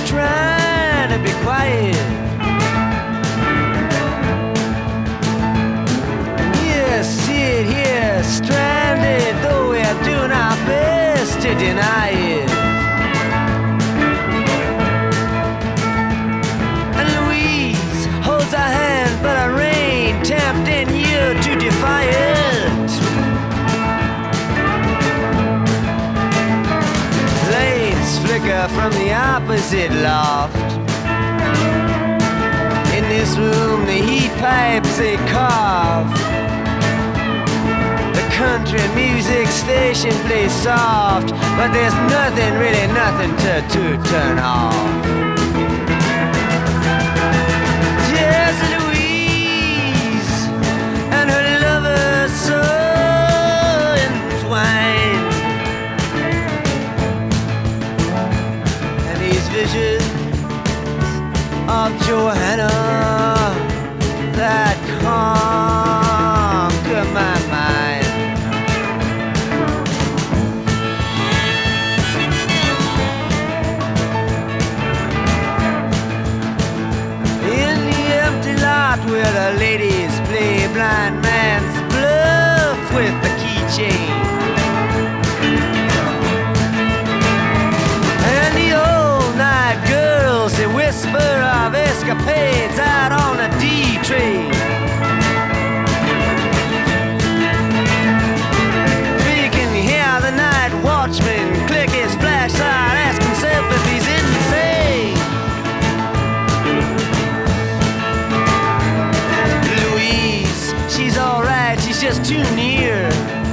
trying to be quiet. Yes, sit here stranded, though we're doing our best to deny it. And Louise holds our hand, but our rain tempting you to defy it. Lights flicker from the opposite loft. In this room, the heat pipes they carve. The country music station plays soft, but there's nothing, really nothing to turn off. Just Louise and her lover so entwined, and these visions of Johanna that conquer my mind. In the empty lot where the ladies play blind man's bluff with the keychain, and the all-night girls, they whisper of escapades out on a D train. We can hear the night watchman click his flashlight, ask himself if he's insane. Louise, she's alright, she's just too near.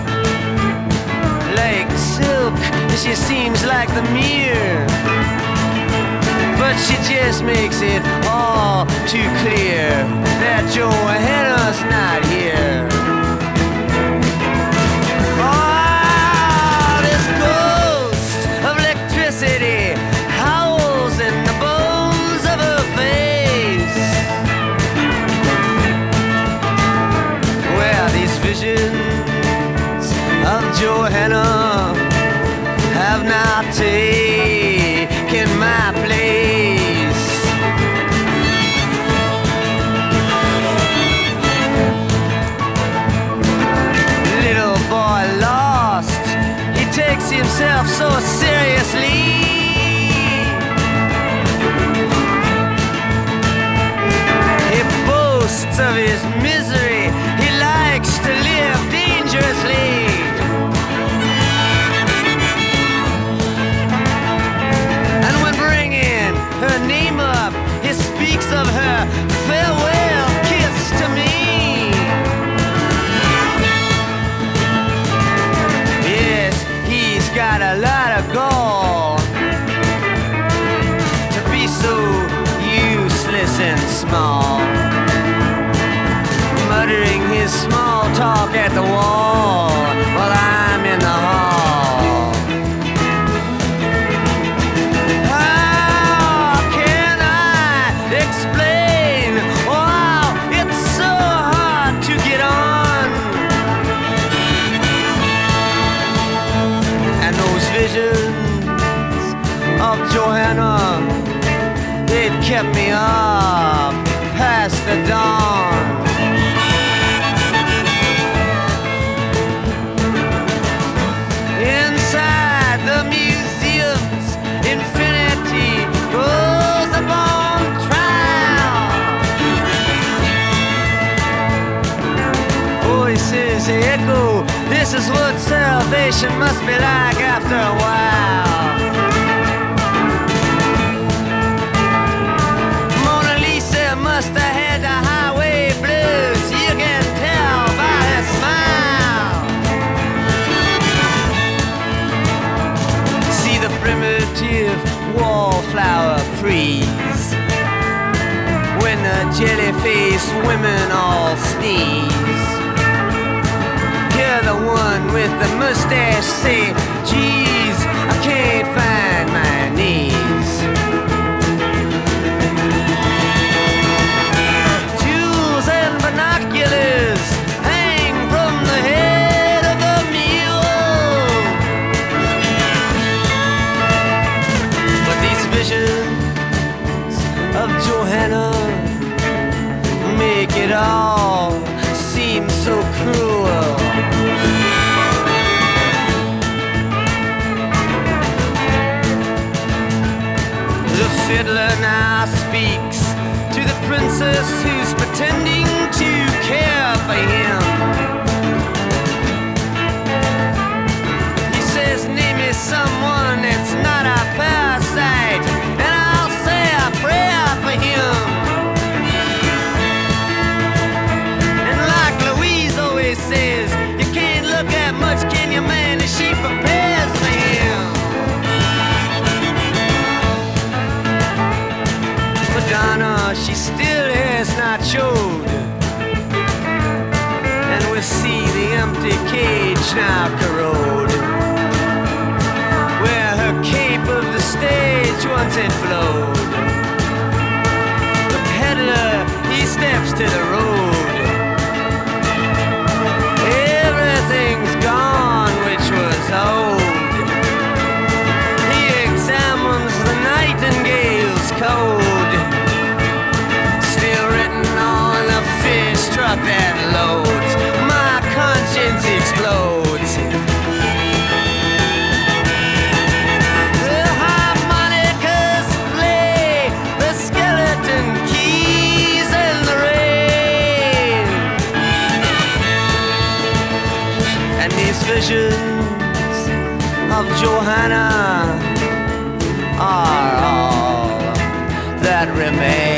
Like silk, she seems like the mirror, but she just makes it all too clear that Johanna's not here. Oh, this ghost of electricity howls in the bones of her face, where these visions of Johanna have now taken my place. Little boy lost, he takes himself so seriously. He boasts of his misery, he likes to live dangerously. Her name up, he speaks of her farewell kiss to me. Yes, he's got a lot of gall to be so useless and small, muttering his small talk at the wall while I'm in the hall. Explain, wow, it's so hard to get on. And those visions of Johanna, they'd kept me up past the dawn. Inside the museum's infinity goes upon voices echo, this is what salvation must be like after a while. Mona Lisa must have had the highway blues, you can tell by her smile. See the primitive wallflower freeze when the jelly-faced women all sneeze. Hear the one with the mustache say, geez, I can't find my knees. Jewels and binoculars hang from the head of the mule, but these visions fiddler now speaks to the princess who's pretending to care for him. He says, name me someone that's not a parasite, and I'll say a prayer for him. And like Louise always says, you can't look at much, can you, man, as she prepares for him. Madonna, she still has not showed, and we see the empty cage now corrode, where her cape of the stage once had flowed. The peddler, he steps to the road. Everything's gone which was old. He examines the nightingale's code, still written on the fish truck that loads. My conscience explodes. The harmonicas play the skeleton keys in the rain, and these visions of Johanna are all that remain.